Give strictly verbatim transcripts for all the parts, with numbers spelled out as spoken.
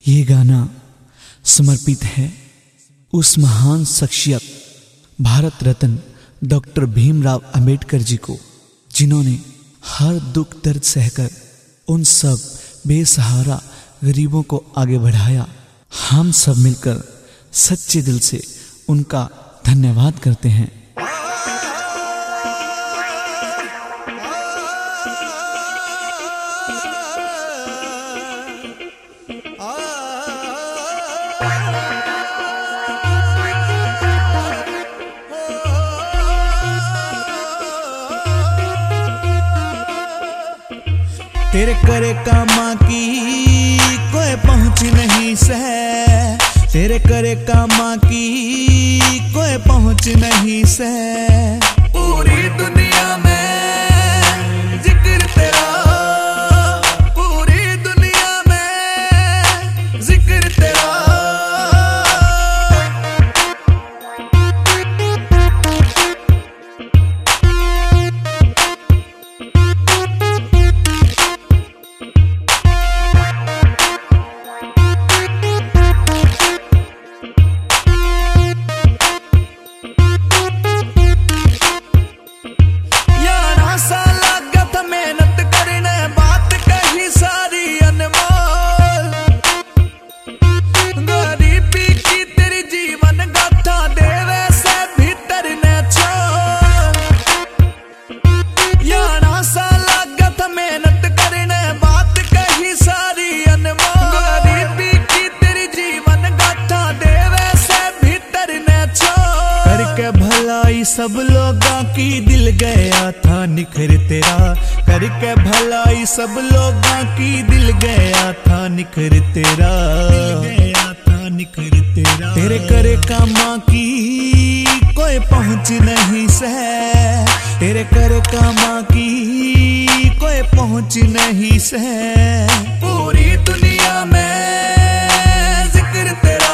ये गाना समर्पित है उस महान शख्सियत भारत रत्न डॉक्टर भीमराव अंबेडकर जी को, जिन्होंने हर दुख दर्द सहकर उन सब बेसहारा गरीबों को आगे बढ़ाया। हम सब मिलकर सच्चे दिल से उनका धन्यवाद करते हैं। तेरे करे कामा की कोई पहुंच नहीं सह, तेरे करे कामा की कोई पहुंच नहीं सह। पूरी दुनिया में जिक्र तेरा, पूरी दुनिया में जिक्र तेरा। भलाई सब लोगों की दिल गया था निखर तेरा, करके भलाई सब लोगों की दिल गया था निखर तेरा, दिल गया था निखर तेरा। तेरे करे कामा की कोई पहुंच नहीं सह, तेरे करे कामा की कोई पहुंच नहीं सह। पूरी दुनिया में जिक्र तेरा,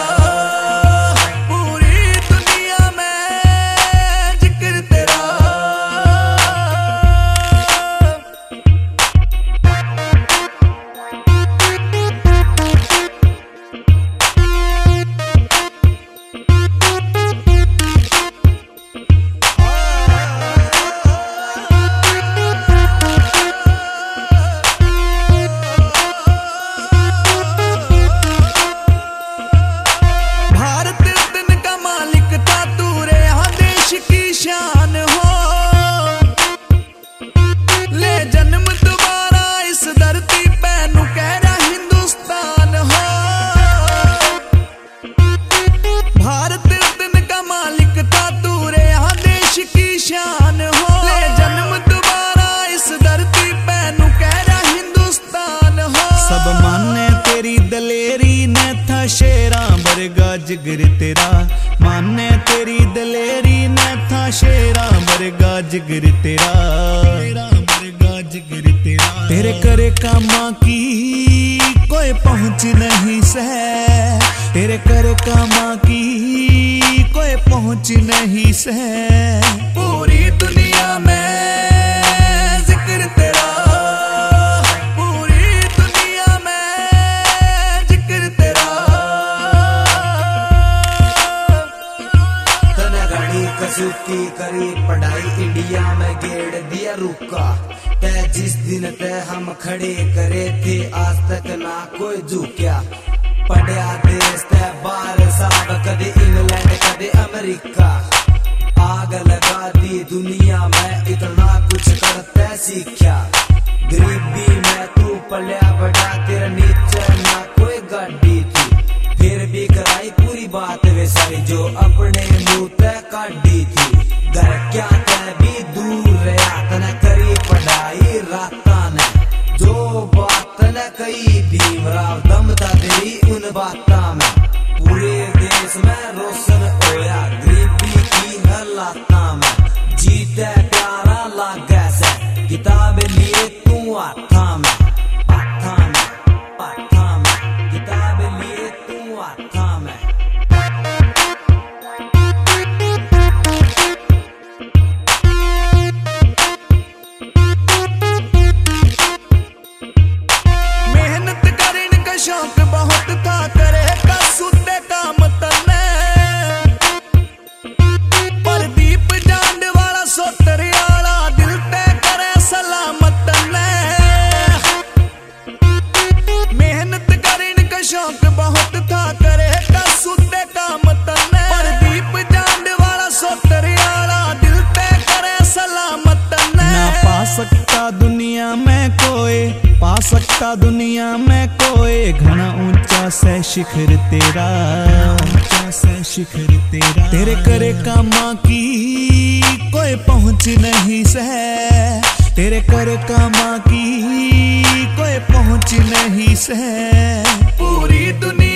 शेरा बरगा जिगर तेरा, माने तेरी दलेरी ने था शेरा बरगा जिगर तेरा, तेरा बरगा जिगर तेरा। तेरे करे कामा की कोई पहुंच नहीं सह, तेरे करे कामा की कोई पहुंच नहीं सह। पूरी दुनिया में जिक्र तेरा, की करी पढ़ाई इंडिया में गेड़ दिया रुका। तय जिस दिन तय हम खड़े करे थे आज तक ना कोई झुकिया। पढ़िया देश तय बार साहब, कदे इंग्लैंड कदे अमेरिका। आग लगा दी दुनिया में इतना कुछ करते सीखा। गरीबी में तू पलिया बड़ा, तेरे नीचे ना कोई गाड़ी थी। फिर भी कराई पूरी बात वे सारी जो अपने मुंह तय काटी थी। घर क्या तय भी दूर रहा, तने करी पढ़ाई राता ने। जो बात न कही भीमराव दमदा तेरी उन बाता में। पूरे देश में रोशन होया गरीबी की हालाता में। जीते प्यारा लागे से किताब लिए तू आता में, आता में, आता में, किताब लिए तू आता में। मेहनत करने का शौक बहुत था सकता दुनिया में कोई, पा सकता दुनिया में कोई घना ऊंचा से शिखर तेरा, ऊंचा से शिखर तेरा। तेरे करे कामा की कोई पहुंच नहीं सह, तेरे करे कामा की कोई पहुंच नहीं सह। पूरी दुनिया